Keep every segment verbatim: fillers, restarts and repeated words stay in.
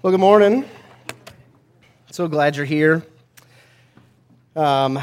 Well, good morning. So glad you're here. Um,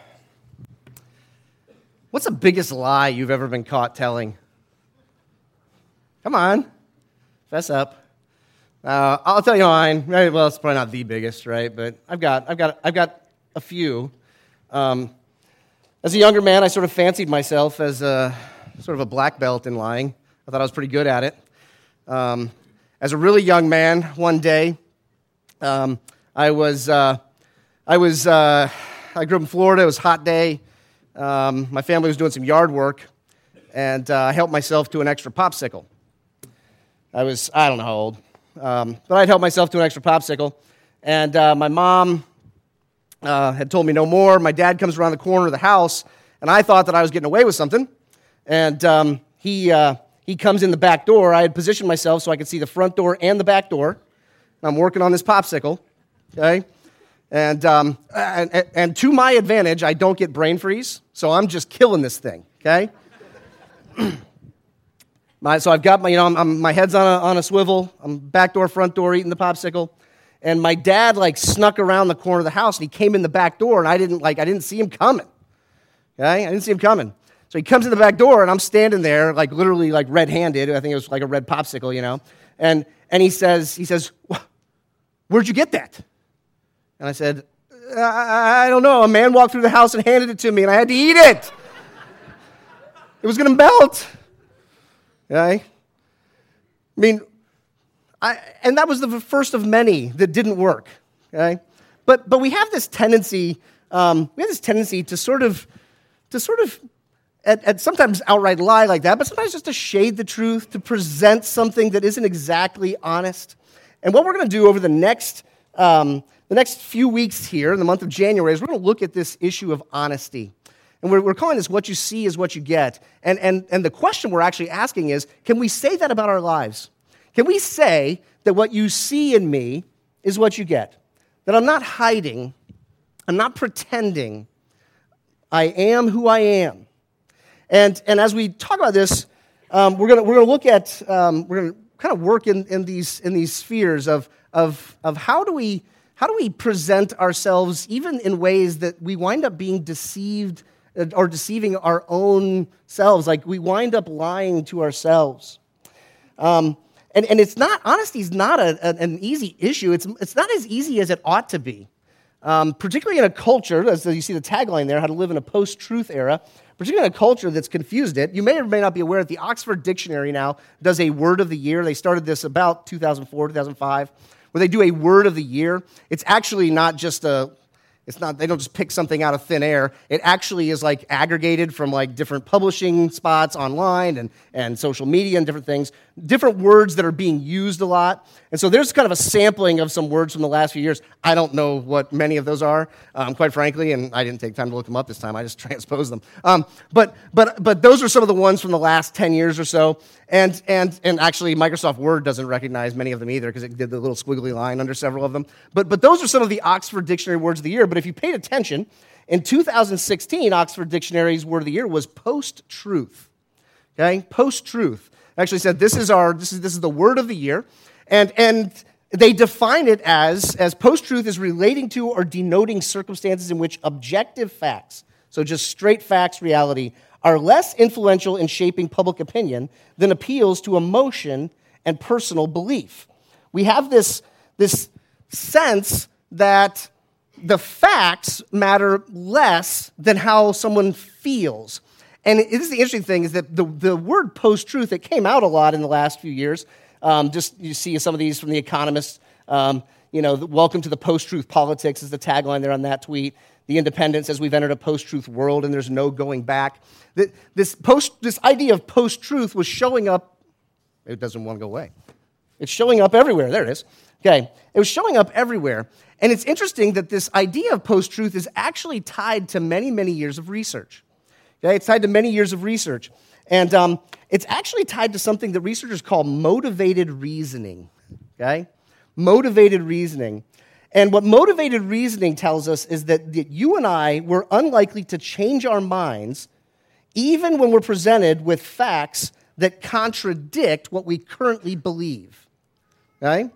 what's the biggest lie you've ever been caught telling? Come on, fess up. Uh, I'll tell you mine. Right? Well, it's probably not the biggest, right? But I've got, I've got, I've got a few. Um, as a younger man, I sort of fancied myself as a sort of a black belt in lying. I thought I was pretty good at it. Um, as a really young man, one day, um, I was, uh, I was, uh, I grew up in Florida. It was a hot day. Um, my family was doing some yard work, and uh, I helped myself to an extra popsicle. I was, I don't know how old, um, but I'd helped myself to an extra popsicle, and uh, my mom uh, had told me no more. My dad comes around the corner of the house, and I thought that I was getting away with something, and um, he uh, he comes in the back door. I had positioned myself so I could see the front door and the back door. I'm working on this popsicle, okay? And, um, and and to my advantage, I don't get brain freeze, so I'm just killing this thing, okay? my, so I've got my, you know, I'm, I'm, my head's on a, on a swivel. I'm back door, front door, eating the popsicle. And my dad, like, snuck around the corner of the house, and he came in the back door, and I didn't, like, I didn't see him coming, okay? I didn't see him coming. So he comes in the back door, and I'm standing there, like, literally, like, red-handed. I think it was like a red popsicle, you know? And and he says, he says, where'd you get that? And I said, I, I don't know. A man walked through the house and handed it to me, and I had to eat it. It was going to melt. Okay? I mean, I, and that was the first of many that didn't work. Okay? But but we have this tendency, um, we have this tendency to sort of, to sort of, at, at sometimes outright lie like that, but sometimes just to shade the truth, to present something that isn't exactly honest. And what we're going to do over the next um, the next few weeks here in the month of January is we're going to look at this issue of honesty. And we're, we're calling this what you see is what you get. And, and, and the question we're actually asking is, can we say that about our lives? Can we say that what you see in me is what you get? That I'm not hiding, I'm not pretending, I am who I am. And, and as we talk about this, um, we're going we're gonna look at, um, we're going to kind of work in, in these in these spheres of, of, of how do we How do we present ourselves even in ways that we wind up being deceived or deceiving our own selves? Like we wind up lying to ourselves. Um, and, and it's not, honesty is not a, a, an easy issue. It's, it's not as easy as it ought to be. Um, particularly in a culture, as you see the tagline there, how to live in a post-truth era, particularly in a culture that's confused it. You may or may not be aware that the Oxford Dictionary now does a word of the year. They started this about two thousand four, two thousand five. Where they do a word of the year. It's actually not just a, it's not, they don't just pick something out of thin air. It actually is like aggregated from like different publishing spots online and, and social media and different things, different words that are being used a lot. And so there's kind of a sampling of some words from the last few years. I don't know what many of those are, um, quite frankly, and I didn't take time to look them up this time. I just transposed them. Um, but but but those are some of the ones from the last ten years or so. And and and actually, Microsoft Word doesn't recognize many of them either because it did the little squiggly line under several of them. But but those are some of the Oxford Dictionary words of the year. But if you paid attention, in two thousand sixteen, Oxford Dictionary's word of the year was post-truth. Okay, post-truth. Actually said this is our this is this is the word of the year, and and they define it as as post-truth is relating to or denoting circumstances in which objective facts, so just straight facts, reality, are less influential in shaping public opinion than appeals to emotion and personal belief. We have this this sense that the facts matter less than how someone feels. And this is the interesting thing is that the, the word post-truth, it came out a lot in the last few years. Um, just you see some of these from The Economist. Um, you know, welcome to the post-truth politics is the tagline there on that tweet. The Independent says we've entered a post-truth world and there's no going back. This post, this idea of post-truth was showing up. It doesn't want to go away. It's showing up everywhere. There it is. Okay, it was showing up everywhere. And it's interesting that this idea of post-truth is actually tied to many, many years of research. Okay, it's tied to many years of research. And um, it's actually tied to something that researchers call motivated reasoning. Okay, motivated reasoning. And what motivated reasoning tells us is that, that you and I, we're unlikely to change our minds even when we're presented with facts that contradict what we currently believe. Okay?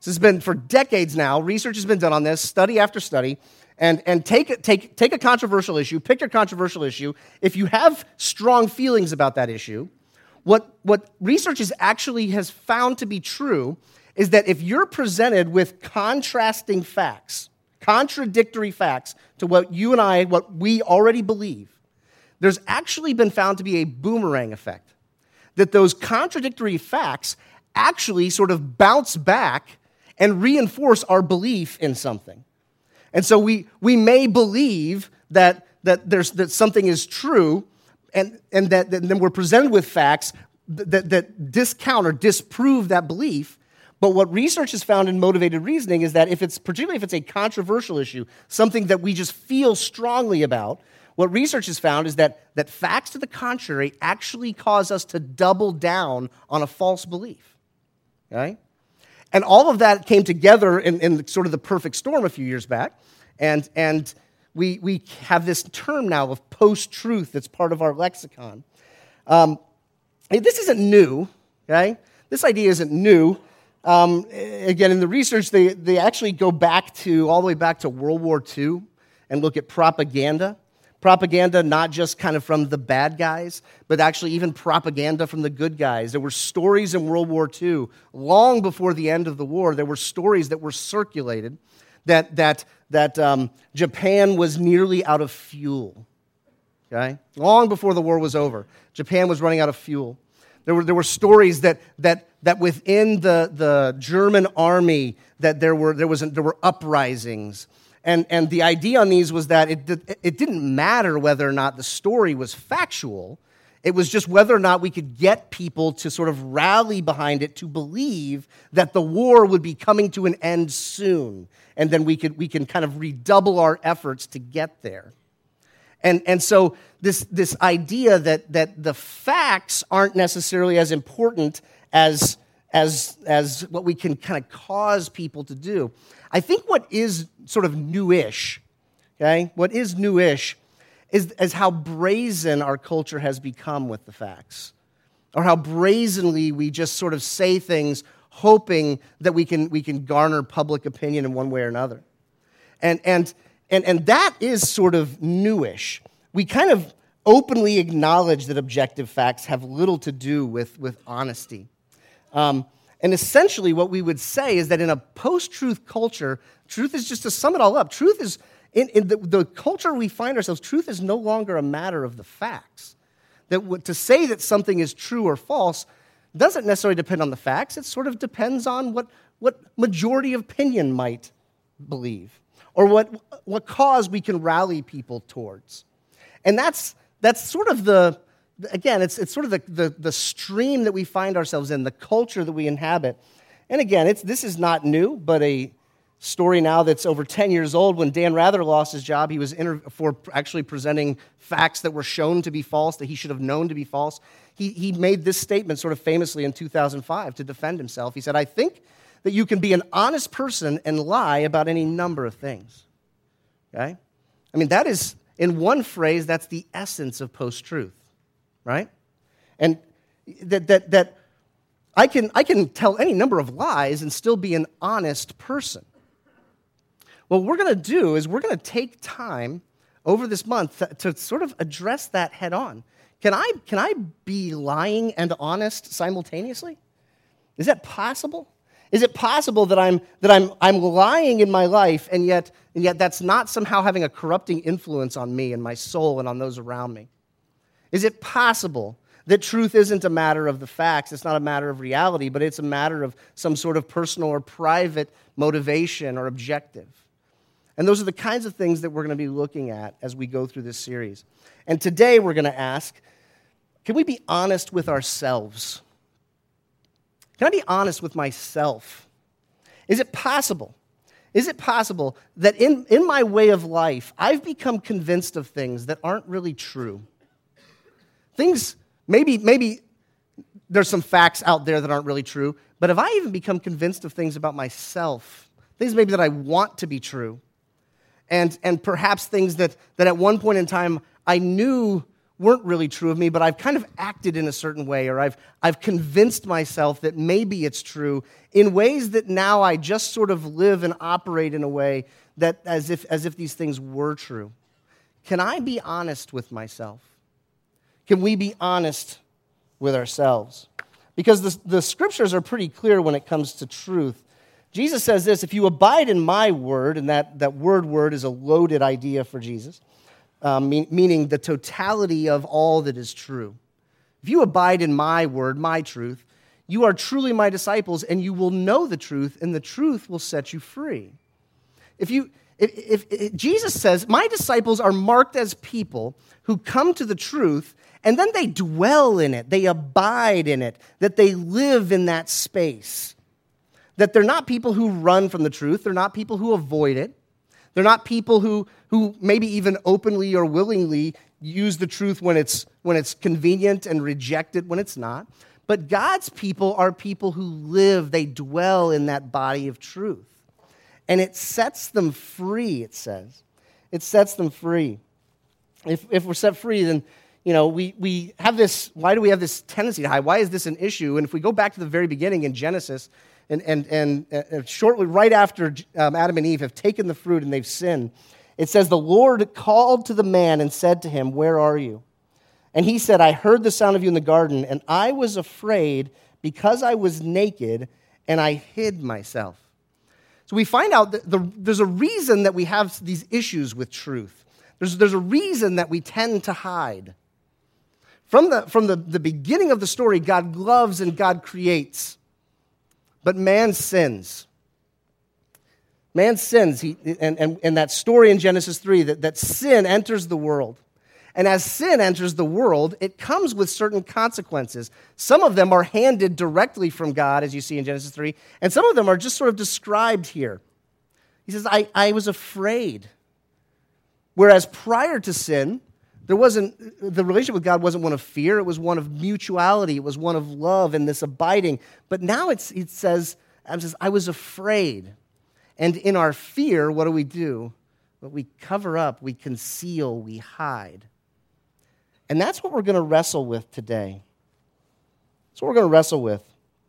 This has been for decades now. Research has been done on this, study after study. And, and take, take, take a controversial issue, pick your controversial issue. If you have strong feelings about that issue, what, what research is actually has found to be true is that if you're presented with contrasting facts, contradictory facts to what you and I, what we already believe, there's actually been found to be a boomerang effect. That those contradictory facts actually sort of bounce back and reinforce our belief in something. And so we, we may believe that, that, there's, that something is true, and, and that, that then we're presented with facts that, that discount or disprove that belief. But what research has found in motivated reasoning is that if it's, particularly if it's a controversial issue, something that we just feel strongly about, what research has found is that, that facts to the contrary actually cause us to double down on a false belief. Okay? And all of that came together in, in sort of the perfect storm a few years back. And, and we, we have this term now of post-truth that's part of our lexicon. Um, this isn't new, okay? This idea isn't new. Um, again, in the research, they, they actually go back to, all the way back to World War Two and look at propaganda. Propaganda not just kind of from the bad guys, but actually even propaganda from the good guys. There were stories in World War Two, long before the end of the war, there were stories that were circulated that, that, that um, Japan was nearly out of fuel. Okay? Long before the war was over, Japan was running out of fuel. There were, there were stories that, that, that within the, the German army that there were, there was, there were uprisings. And, and the idea on these was that it, it didn't matter whether or not the story was factual. It was just whether or not we could get people to sort of rally behind it to believe that the war would be coming to an end soon. And then we could we can kind of redouble our efforts to get there. And, and so this, this idea that, that the facts aren't necessarily as important as, as, as what we can kind of cause people to do. I think what is sort of newish, okay, what is newish is, is how brazen our culture has become with the facts, or how brazenly we just sort of say things hoping that we can, we can garner public opinion in one way or another. And, and, and, and that is sort of newish. We kind of openly acknowledge that objective facts have little to do with, with honesty. Um, And essentially what we would say is that in a post-truth culture, truth is, just to sum it all up, truth is, in, in the, the culture we find ourselves, truth is no longer a matter of the facts. That w- to say that something is true or false doesn't necessarily depend on the facts. It sort of depends on what, what majority of opinion might believe, or what, what cause we can rally people towards. And that's, that's sort of the... Again, it's it's sort of the, the, the stream that we find ourselves in, the culture that we inhabit. And again, it's this is not new, but a story now that's over ten years old. When Dan Rather lost his job, he was inter- for actually presenting facts that were shown to be false, that he should have known to be false. He, he made this statement sort of famously in two thousand five to defend himself. He said, "I think that you can be an honest person and lie about any number of things." Okay? I mean, that is, in one phrase, that's the essence of post-truth. Right? And that that that I can I can tell any number of lies and still be an honest person. What we're going to do is we're going to take time over this month to, to sort of address that head on. Can I can I be lying and honest simultaneously? Is that possible? Is it possible that I'm that I'm I'm lying in my life and yet and yet that's not somehow having a corrupting influence on me and my soul and on those around me? Is it possible that truth isn't a matter of the facts, it's not a matter of reality, but it's a matter of some sort of personal or private motivation or objective? And those are the kinds of things that we're going to be looking at as we go through this series. And today we're going to ask, can we be honest with ourselves? Can I be honest with myself? Is it possible? Is it possible that in, in my way of life, I've become convinced of things that aren't really true? Things, maybe, maybe there's some facts out there that aren't really true, but have I even become convinced of things about myself? Things maybe that I want to be true. And, and perhaps things that, that at one point in time I knew weren't really true of me, but I've kind of acted in a certain way, or I've, I've convinced myself that maybe it's true in ways that now I just sort of live and operate in a way that as if, as if these things were true. Can I be honest with myself? Can we be honest with ourselves? Because the, the scriptures are pretty clear when it comes to truth. Jesus says this, if you abide in my word, and that, that word word is a loaded idea for Jesus, um, mean, meaning the totality of all that is true. If you abide in my word, my truth, you are truly my disciples, and you will know the truth, and the truth will set you free. If you, if, if, if Jesus says, my disciples are marked as people who come to the truth, and then they dwell in it, they abide in it, that they live in that space. That they're not people who run from the truth, they're not people who avoid it, they're not people who, who maybe even openly or willingly use the truth when it's, when it's convenient and reject it when it's not. But God's people are people who live, they dwell in that body of truth. And it sets them free, it says. It sets them free. If, if we're set free, then, you know, we, we have this, why do we have this tendency to hide? Why is this an issue? And if we go back to the very beginning in Genesis, and, and, and, and shortly, right after um, Adam and Eve have taken the fruit and they've sinned, it says, the Lord called to the man and said to him, where are you? And he said, I heard the sound of you in the garden, and I was afraid because I was naked, and I hid myself. So we find out that the, there's a reason that we have these issues with truth. There's, there's a reason that we tend to hide. From, the, from the, the beginning of the story, God loves and God creates. But man sins. Man sins. He, and, and, and that story in Genesis three, that, that sin enters the world. And as sin enters the world, it comes with certain consequences. Some of them are handed directly from God, as you see in Genesis three, and some of them are just sort of described here. He says, I, I was afraid. Whereas prior to sin, there wasn't, the relationship with God wasn't one of fear, it was one of mutuality, it was one of love and this abiding. But now it's, it says, it says, I was afraid. And in our fear, what do we do? Well, we cover up, we conceal, we hide. And that's what we're going to wrestle with today. That's what we're going to wrestle with.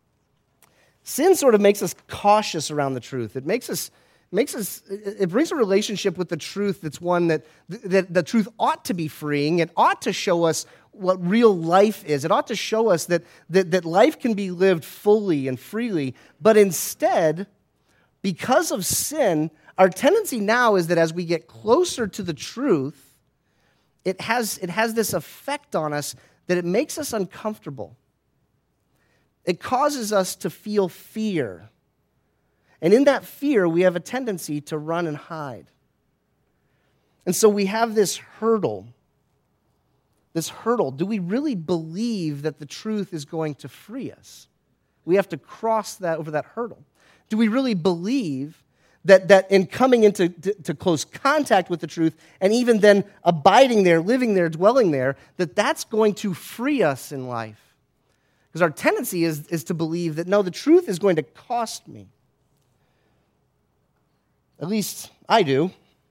Sin sort of makes us cautious around the truth. It makes us makes us, it brings a relationship with the truth that's one that, that the truth ought to be freeing. It ought to show us what real life is. It ought to show us that, that, that life can be lived fully and freely. But instead, because of sin, our tendency now is that as we get closer to the truth, it has, it has this effect on us that it makes us uncomfortable. It causes us to feel fear. And in that fear, we have a tendency to run and hide. And so we have this hurdle. This hurdle. Do we really believe that the truth is going to free us? We have to cross that over that hurdle. Do we really believe that, that in coming into to, to close contact with the truth, and even then abiding there, living there, dwelling there, that that's going to free us in life? Because our tendency is, is to believe that, no, the truth is going to cost me. At least I do.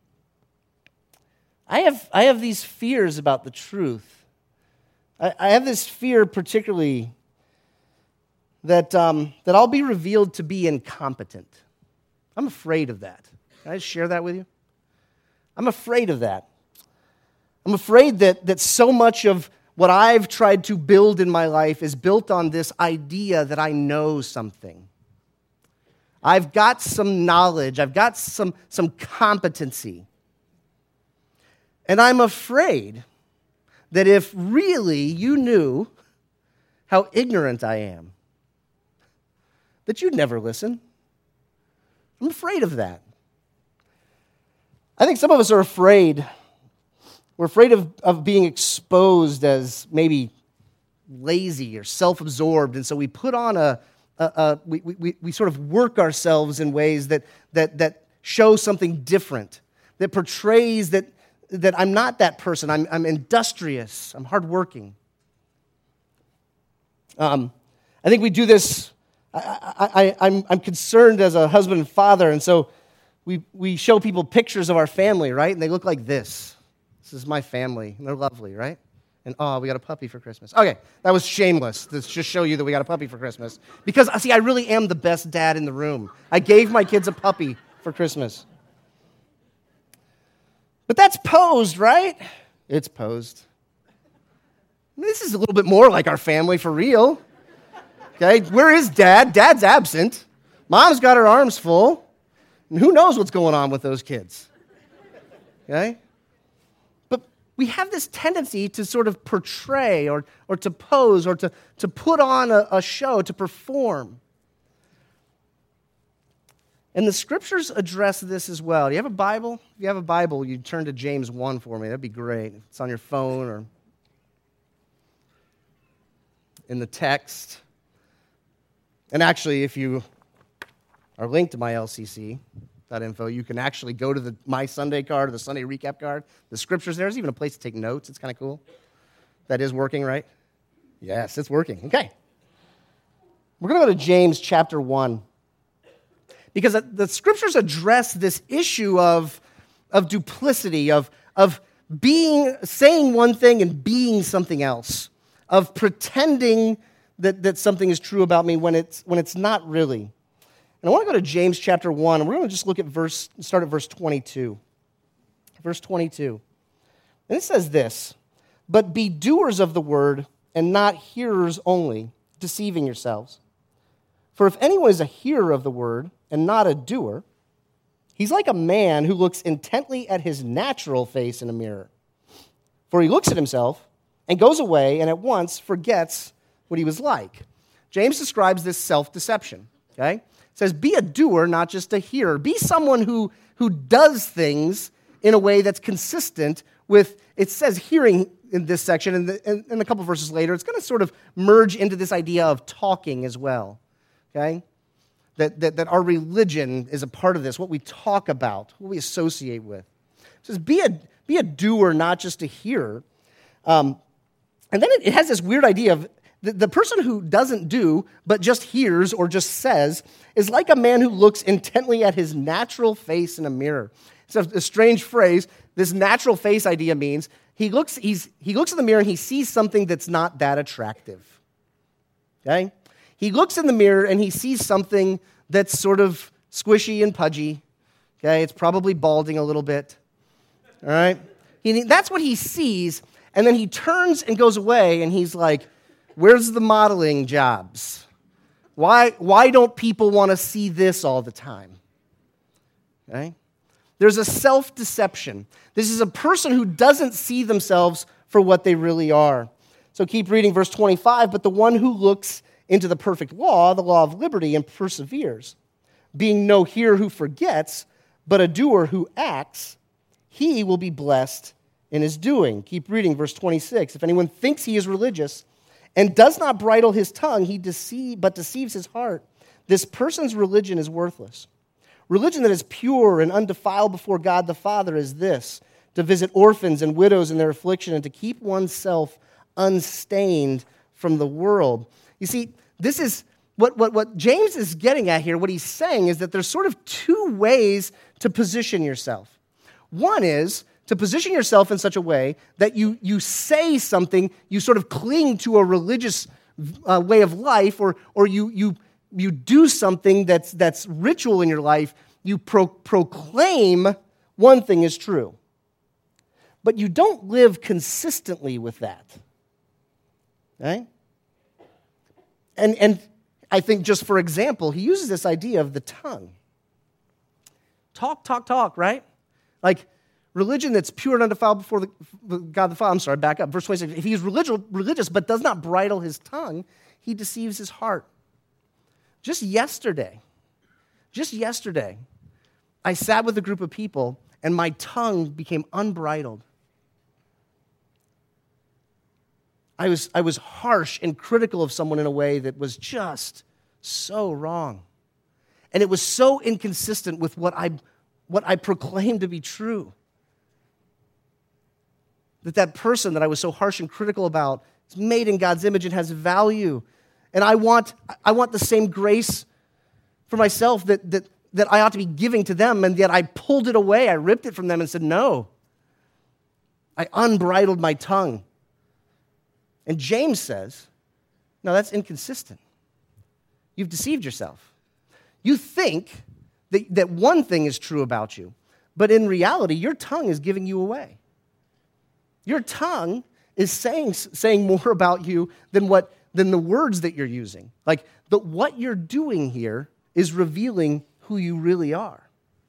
I have, I have these fears about the truth. I, I have this fear particularly that, um, that I'll be revealed to be incompetent. I'm afraid of that. Can I just share that with you? I'm afraid of that. I'm afraid that, that so much of what I've tried to build in my life is built on this idea that I know something. I've got some knowledge. I've got some, some competency. And I'm afraid that if really you knew how ignorant I am, that you'd never listen. I'm afraid of that. I think some of us are afraid. We're afraid of, of being exposed as maybe lazy or self-absorbed, and so we put on a, a, a we, we, we sort of work ourselves in ways that, that, that show something different, that portrays that, that I'm not that person. I'm, I'm industrious. I'm hardworking. Um, I think we do this. I, I, I'm, I'm concerned as a husband and father, and so we, we show people pictures of our family, right? And they look like this. This is my family, and they're lovely, right? And, oh, we got a puppy for Christmas. Okay, that was shameless. Let's just show you that we got a puppy for Christmas. Because, see, I really am the best dad in the room. I gave my kids a puppy for Christmas. But that's posed, right? It's posed. This is a little bit more like our family for real. Okay, where is Dad? Dad's absent. Mom's got her arms full. And who knows what's going on with those kids? Okay? But we have this tendency to sort of portray or, or to pose or to, to put on a, a show, to perform. And the scriptures address this as well. Do you have a Bible? If you have a Bible, you turn to James one for me. That'd be great. It's on your phone or in the text. And actually, if you are linked to my L C C dot info, you can actually go to the My Sunday card or the Sunday recap card. The scriptures there. There's even a place to take notes. It's kind of cool. That is working, right? Yes, it's working. Okay. We're going to go to James chapter one. Because the scriptures address this issue of, of duplicity, of, of being, saying one thing and being something else, of pretending that, that something is true about me when it's, when it's not really. And I want to go to James chapter one, and we're going to just look at verse, start at verse twenty-two. Verse twenty-two. And it says this, "But be doers of the word and not hearers only, deceiving yourselves. For if anyone is a hearer of the word and not a doer, he's like a man who looks intently at his natural face in a mirror. For he looks at himself and goes away and at once forgets what he was like." James describes this self-deception, okay? It says, be a doer, not just a hearer. Be someone who, who does things in a way that's consistent with, it says hearing in this section, and, and, and a couple verses later, it's going to sort of merge into this idea of talking as well. Okay? That, that, that our religion is a part of this, what we talk about, what we associate with. It says, be a, be a doer, not just a hearer. Um, and then it, it has this weird idea of the, the person who doesn't do, but just hears or just says, is like a man who looks intently at his natural face in a mirror. It's a, a strange phrase. This natural face idea means he looks, he's, he looks in the mirror and he sees something that's not that attractive. Okay? He looks in the mirror and he sees something that's sort of squishy and pudgy. Okay, it's probably balding a little bit. All right? He, that's what he sees, and then he turns and goes away, and he's like, where's the modeling jobs? Why, why don't people want to see this all the time? Okay? There's a self-deception. This is a person who doesn't see themselves for what they really are. So keep reading verse twenty-five, "But the one who looks into the perfect law, the law of liberty, and perseveres, being no hearer who forgets, but a doer who acts, he will be blessed in his doing." Keep reading verse twenty-six. "If anyone thinks he is religious and does not bridle his tongue, he deceive, but deceives his heart. This person's religion is worthless. Religion that is pure and undefiled before God the Father is this, to visit orphans and widows in their affliction and to keep oneself unstained from the world." You see, this is what, what, what James is getting at here. What he's saying is that there's sort of two ways to position yourself. One is to position yourself in such a way that you, you say something, you sort of cling to a religious uh, way of life, or, or you, you, you do something that's, that's ritual in your life. You pro- proclaim one thing is true, but you don't live consistently with that. Okay? And, and I think just for example, he uses this idea of the tongue. Talk, talk, talk, right? Like religion that's pure and undefiled before the, God the Father. I'm sorry, back up. Verse twenty-six. "If he is religious, religious but does not bridle his tongue, he deceives his heart." Just yesterday, just yesterday, I sat with a group of people and my tongue became unbridled. I was, I was harsh and critical of someone in a way that was just so wrong. And it was so inconsistent with what I, what I proclaimed to be true. That that person that I was so harsh and critical about is made in God's image and has value. And I want, I want the same grace for myself that, that, that I ought to be giving to them, and yet I pulled it away. I ripped it from them and said, no. I unbridled my tongue. And James says, no, that's inconsistent. You've deceived yourself. You think that, that one thing is true about you, but in reality, your tongue is giving you away. Your tongue is saying, saying more about you than, what, than the words that you're using. Like, the, what you're doing here is revealing who you really are.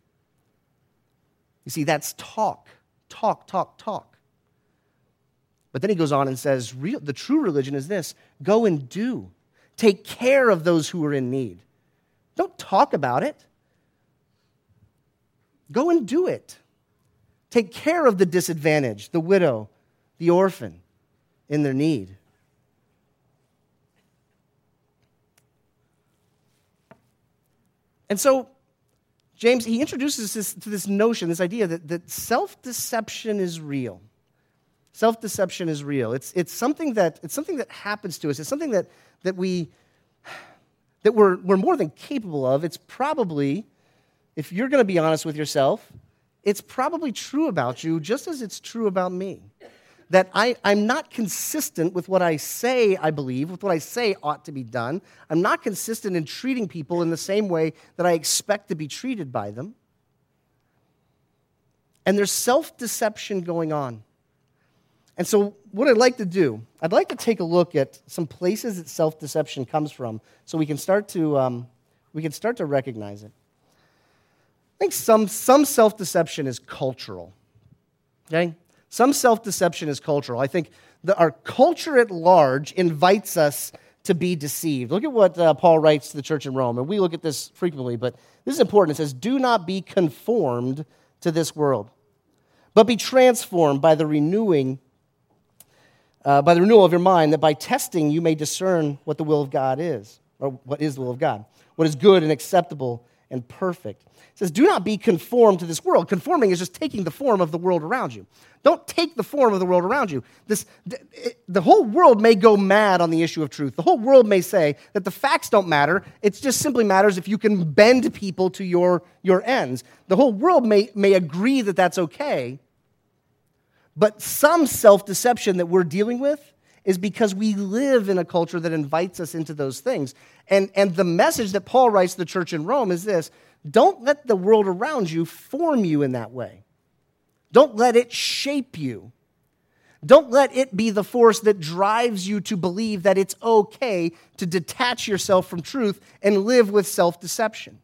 You see, that's talk, talk, talk, talk. But then he goes on and says, real, the true religion is this: go and do. Take care of those who are in need. Don't talk about it. Go and do it. Take care of the disadvantaged, the widow, the orphan in their need. And so, James, he introduces us to this notion, this idea that, that self-deception is real. Self-deception is real. It's, it's, something that, it's something that happens to us. It's something that, that, we, that we're, we're more than capable of. It's probably, if you're going to be honest with yourself, it's probably true about you just as it's true about me. That I, I'm not consistent with what I say I believe, with what I say ought to be done. I'm not consistent in treating people in the same way that I expect to be treated by them. And there's self-deception going on. And so what I'd like to do, I'd like to take a look at some places that self-deception comes from so we can start to, um, we can start to recognize it. I think some, some self-deception is cultural, okay? Some self-deception is cultural. I think the, our culture at large invites us to be deceived. Look at what uh, Paul writes to the church in Rome, and we look at this frequently, but this is important. It says, do not be conformed to this world, but be transformed by the renewing, uh, by the renewal of your mind, that by testing you may discern what the will of God is, or what is the will of God, what is good and acceptable and perfect. It says, do not be conformed to this world. Conforming is just taking the form of the world around you. Don't take the form of the world around you. This, the whole world may go mad on the issue of truth. The whole world may say that the facts don't matter. It just simply matters if you can bend people to your, your ends. The whole world may, may agree that that's okay, but some self-deception that we're dealing with is because we live in a culture that invites us into those things. And, and the message that Paul writes to the church in Rome is this: don't let the world around you form you in that way. Don't let it shape you. Don't let it be the force that drives you to believe that it's okay to detach yourself from truth and live with self-deception.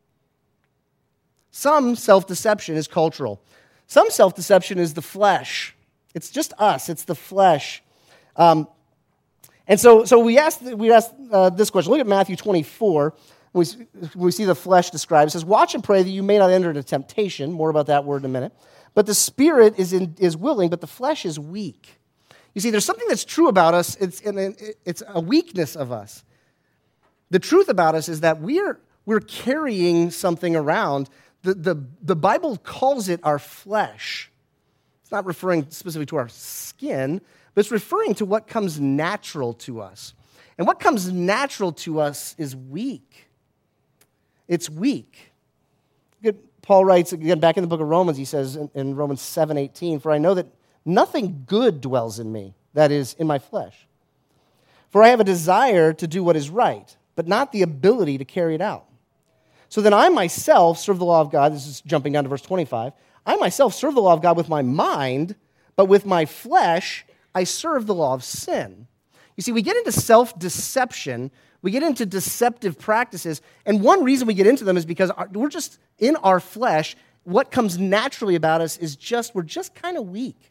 Some self-deception is cultural. Some self-deception is the flesh. It's just us. It's the flesh. Um, and so, so we asked, we asked uh, this question. Look at Matthew twenty-four. We, we see the flesh described. It says, watch and pray that you may not enter into temptation. More about that word in a minute. But the spirit is in, is willing, but the flesh is weak. You see, there's something that's true about us. It's, it's a weakness of us. The truth about us is that we're, we're carrying something around. The, the, the Bible calls it our flesh. It's not referring specifically to our skin, but it's referring to what comes natural to us. And what comes natural to us is weak. It's weak. Paul writes, again, back in the book of Romans, he says in, in Romans seven eighteen, for I know that nothing good dwells in me, that is, in my flesh. For I have a desire to do what is right, but not the ability to carry it out. So then I myself serve the law of God. This is jumping down to verse twenty-five. I myself serve the law of God with my mind, but with my flesh I serve the law of sin. You see, we get into self-deception, we get into deceptive practices, and one reason we get into them is because we're just, in our flesh, what comes naturally about us is just, we're just kind of weak.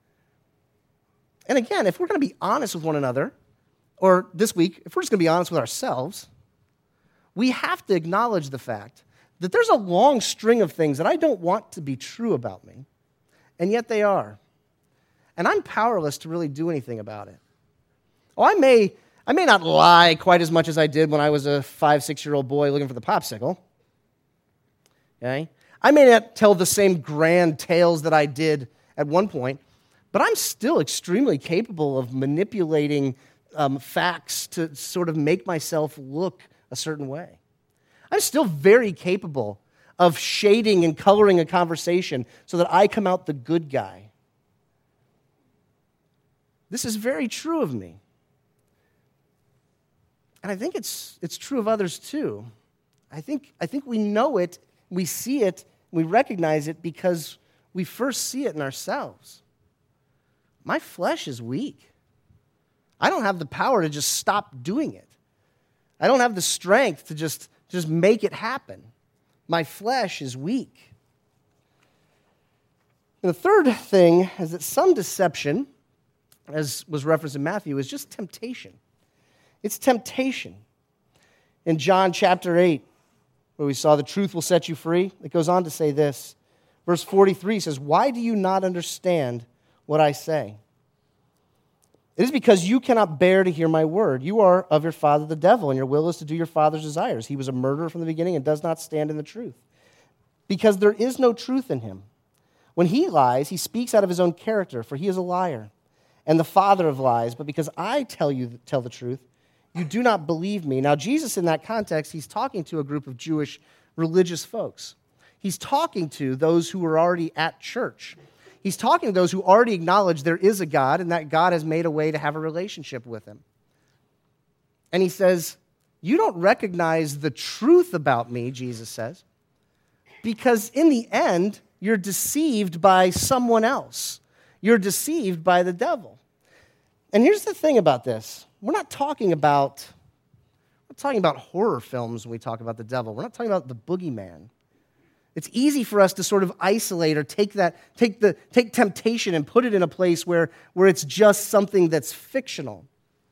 And again, if we're going to be honest with one another, or this week, if we're just going to be honest with ourselves, we have to acknowledge the fact that there's a long string of things that I don't want to be true about me, and yet they are. And I'm powerless to really do anything about it. Oh, I may, I may not lie quite as much as I did when I was a five, six-year-old boy looking for the popsicle. Okay? I may not tell the same grand tales that I did at one point, but I'm still extremely capable of manipulating um, facts to sort of make myself look a certain way. I'm still very capable of shading and coloring a conversation so that I come out the good guy. This is very true of me. And I think it's, it's true of others too. I think, I think we know it, we see it, we recognize it because we first see it in ourselves. My flesh is weak. I don't have the power to just stop doing it. I don't have the strength to just, just make it happen. My flesh is weak. And the third thing is that some deception, as was referenced in Matthew, is just temptation. It's temptation. In John chapter eight, where we saw the truth will set you free, it goes on to say this. Verse forty-three says, "Why do you not understand what I say? It is because you cannot bear to hear my word. You are of your father the devil, and your will is to do your father's desires. He was a murderer from the beginning and does not stand in the truth, because there is no truth in him. When he lies, he speaks out of his own character, for he is a liar and the father of lies. But because I tell you tell the truth, you do not believe me." Now, Jesus, in that context, he's talking to a group of Jewish religious folks. He's talking to those who were already at church. He's talking to those who already acknowledge there is a God and that God has made a way to have a relationship with him. And he says, you don't recognize the truth about me, Jesus says, because in the end, you're deceived by someone else. You're deceived by the devil. And here's the thing about this. We're not talking about, we're talking about horror films when we talk about the devil. We're not talking about the boogeyman. It's easy for us to sort of isolate or take that, take the, take temptation and put it in a place where, where it's just something that's fictional.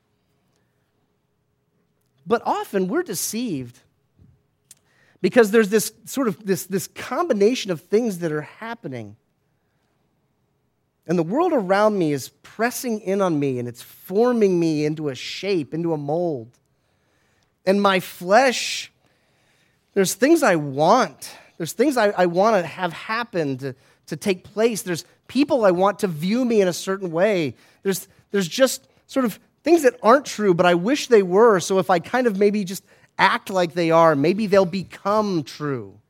But often we're deceived because there's this sort of this, this combination of things that are happening. And the world around me is pressing in on me, and it's forming me into a shape, into a mold. And my flesh, there's things I want. There's things I, I want to have happen, to, to take place. There's people I want to view me in a certain way. There's, there's just sort of things that aren't true, but I wish they were. So if I kind of maybe just act like they are, maybe they'll become true.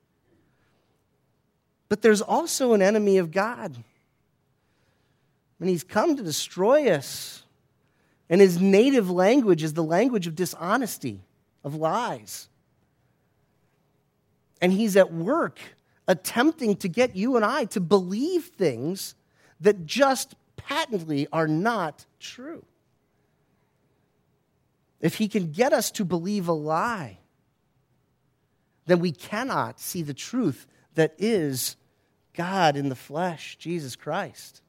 But there's also an enemy of God. And he's come to destroy us. And his native language is the language of dishonesty, of lies. And he's at work attempting to get you and I to believe things that just patently are not true. If he can get us to believe a lie, then we cannot see the truth that is God in the flesh, Jesus Christ.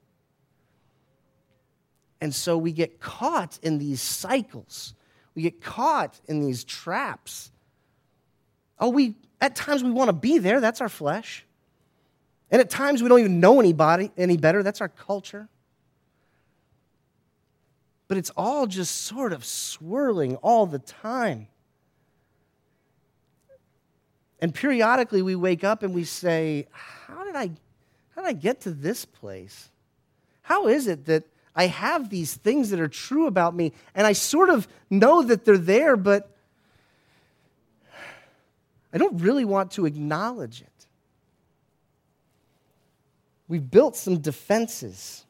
And so we get caught in these cycles. We get caught in these traps. Oh, we at times we want to be there. That's our flesh. And at times we don't even know anybody any better. That's our culture. But it's all just sort of swirling all the time. And periodically we wake up and we say, how did I, how did I get to this place? How is it that I have these things that are true about me, and I sort of know that they're there, but I don't really want to acknowledge it? We've built some defenses.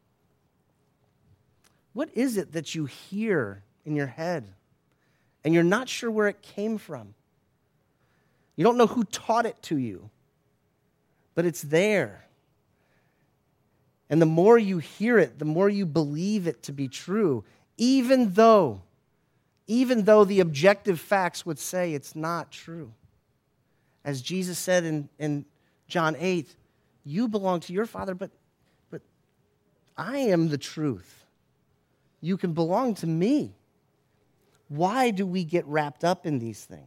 What is it that you hear in your head, and you're not sure where it came from? You don't know who taught it to you, but it's there. And the more you hear it, the more you believe it to be true, even though, even though the objective facts would say it's not true. As Jesus said in, in John eight, you belong to your Father, but, but I am the truth. You can belong to me. Why do we get wrapped up in these things?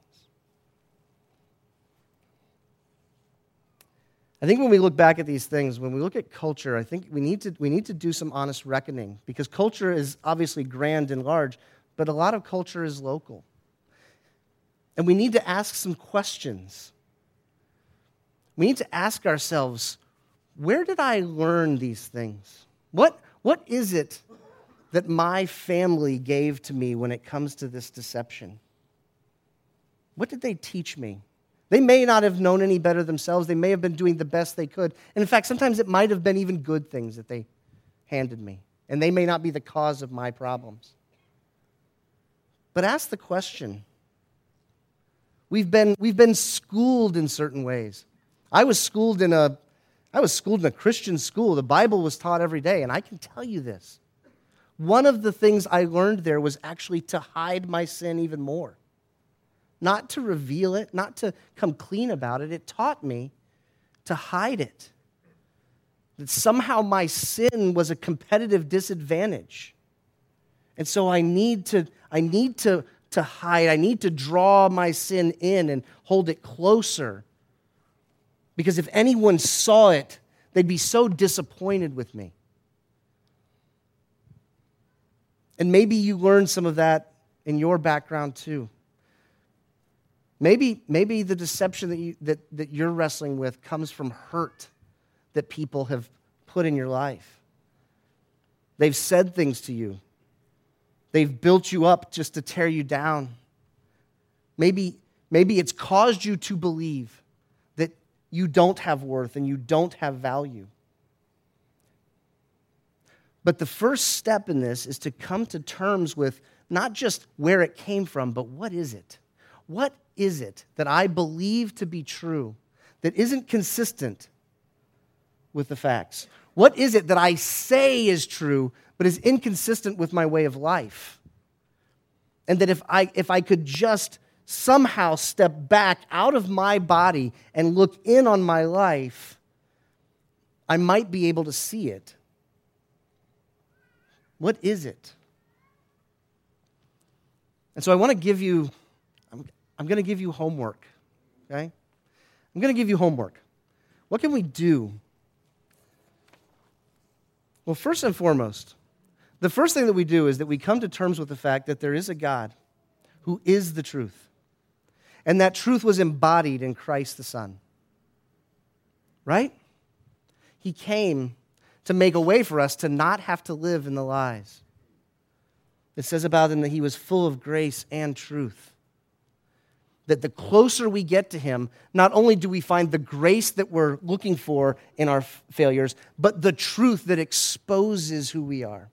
I think when we look back at these things, when we look at culture, I think we need to we need to do some honest reckoning, because culture is obviously grand and large, but a lot of culture is local. And we need to ask some questions. We need to ask ourselves, where did I learn these things? What, what is it that my family gave to me when it comes to this deception? What did they teach me? They may not have known any better themselves. They may have been doing the best they could. And in fact, sometimes it might have been even good things that they handed me. and they may not be the cause of my problems. But ask the question. We've been, we've been schooled in certain ways. I was schooled in a, I was schooled in a Christian school. The Bible was taught every day, and I can tell you this. One of the things I learned there was actually to hide my sin even more. Not to reveal it, not to come clean about it. It taught me to hide it. That somehow my sin was a competitive disadvantage. And so I need to, I need to, to hide. I need to draw my sin in and hold it closer. Because if anyone saw it, they'd be so disappointed with me. And maybe you learned some of that in your background too. Maybe, maybe the deception that, you, that, that you're wrestling with comes from hurt that people have put in your life. They've said things to you. They've built you up just to tear you down. Maybe, maybe it's caused you to believe that you don't have worth and you don't have value. But the first step in this is to come to terms with not just where it came from, but what is it? What is it that I believe to be true that isn't consistent with the facts? What is it that I say is true but is inconsistent with my way of life? And that if I, if I could just somehow step back out of my body and look in on my life, I might be able to see it. What is it? And so I want to give you, I'm, I'm going to give you homework, okay? I'm going to give you homework. What can we do? Well, first and foremost, the first thing that we do is that we come to terms with the fact that there is a God who is the truth. And that truth was embodied in Christ the Son. Right? He came to make a way for us to not have to live in the lies. It says about him that he was full of grace and truth. That the closer we get to him, not only do we find the grace that we're looking for in our f- failures, but the truth that exposes who we are.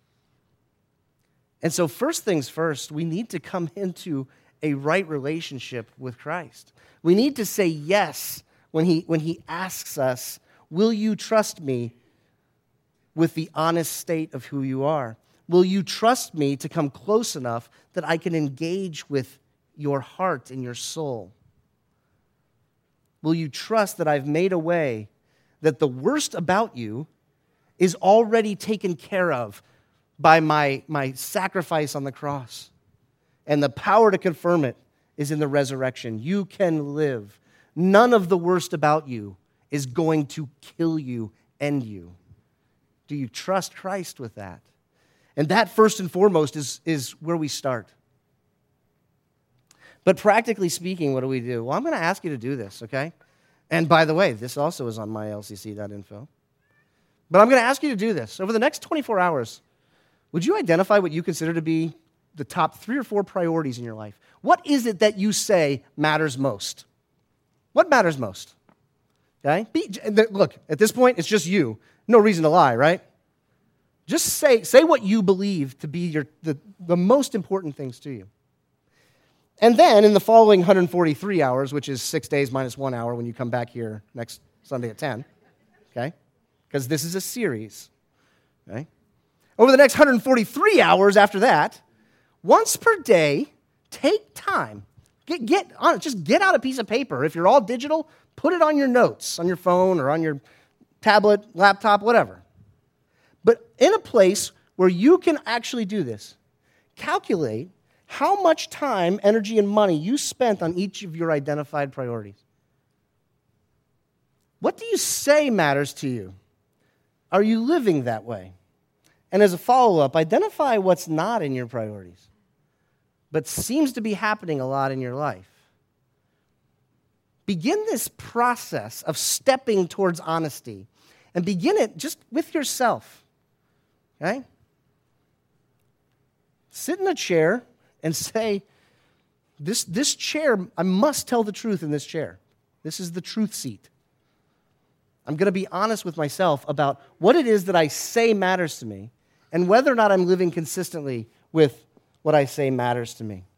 And so first things first, we need to come into a right relationship with Christ. We need to say yes when he, when he asks us, will you trust me with the honest state of who you are? Will you trust me to come close enough that I can engage with your heart and your soul? Will you trust that I've made a way that the worst about you is already taken care of by my, my sacrifice on the cross? And the power to confirm it is in the resurrection. You can live. None of the worst about you is going to kill you, end you. Do you trust Christ with that? And that, first and foremost, is, is where we start. But practically speaking, what do we do? Well, I'm going to ask you to do this, okay? And by the way, this also is on my L C C dot info. But I'm going to ask you to do this. Over the next twenty-four hours, would you identify what you consider to be the top three or four priorities in your life? What is it that you say matters most? What matters most? Okay? Be, look, at this point, it's just you. No reason to lie, right? Just say, say what you believe to be your, the, the most important things to you. And then in the following one hundred forty-three hours, which is six days minus one hour when you come back here next Sunday at ten, okay? Because this is a series, okay? Over the next one hundred forty-three hours after that, once per day, take time. Get, get on, just get out a piece of paper. If you're all digital, put it on your notes, on your phone or on your tablet, laptop, whatever. But in a place where you can actually do this, calculate how much time, energy, and money you spent on each of your identified priorities. What do you say matters to you? Are you living that way? And as a follow-up, identify what's not in your priorities, but seems to be happening a lot in your life. Begin this process of stepping towards honesty, and begin it just with yourself, okay? Sit in a chair and say, this, this chair, I must tell the truth in this chair. This is the truth seat. I'm going to be honest with myself about what it is that I say matters to me, and whether or not I'm living consistently with what I say matters to me.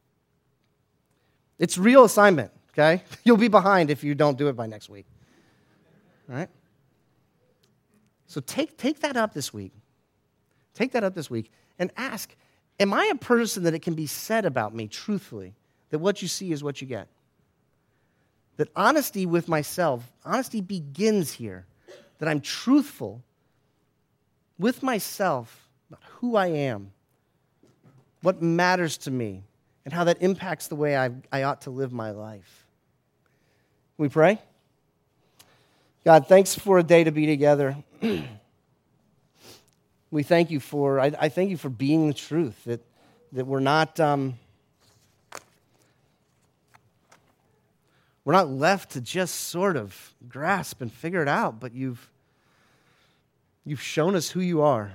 It's real assignment, okay? You'll be behind if you don't do it by next week. All right? So take, take that up this week. Take that up this week and ask, am I a person that it can be said about me truthfully, that what you see is what you get? That honesty with myself, honesty begins here, that I'm truthful with myself about who I am, what matters to me, and how that impacts the way I, I ought to live my life. Can we pray? God, thanks for a day to be together. We thank you for, I, I thank you for being the truth, that, that we're not, um, we're not left to just sort of grasp and figure it out, but you've, you've shown us who you are.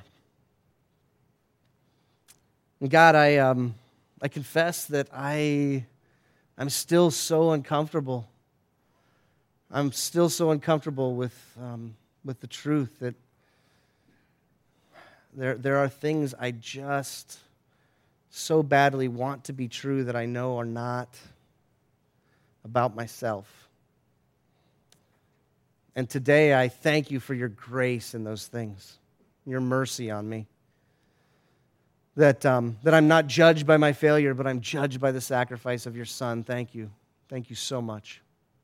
And God, I, um, I confess that I, I'm still so uncomfortable. I'm still so uncomfortable with, um, with the truth that There, there are things I just so badly want to be true that I know are not about myself. And today I thank you for your grace in those things, your mercy on me. That, um, that I'm not judged by my failure, but I'm judged by the sacrifice of your Son. Thank you. Thank you so much.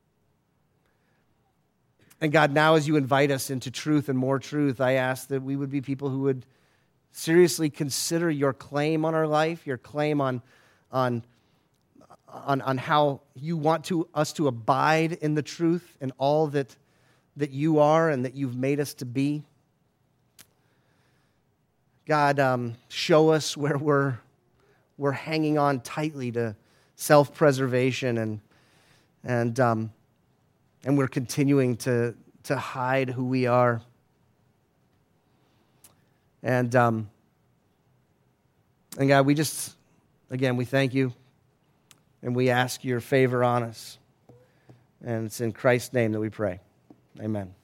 And God, now as you invite us into truth and more truth, I ask that we would be people who would seriously consider your claim on our life, your claim on, on, on, on how you want to, us to abide in the truth and all that, that you are and that you've made us to be. God, um, show us where we're, we're hanging on tightly to self-preservation and, and, um, and we're continuing to, to hide who we are. And, um, and God, we just, again, we thank you, and we ask your favor on us. And it's in Christ's name that we pray. Amen.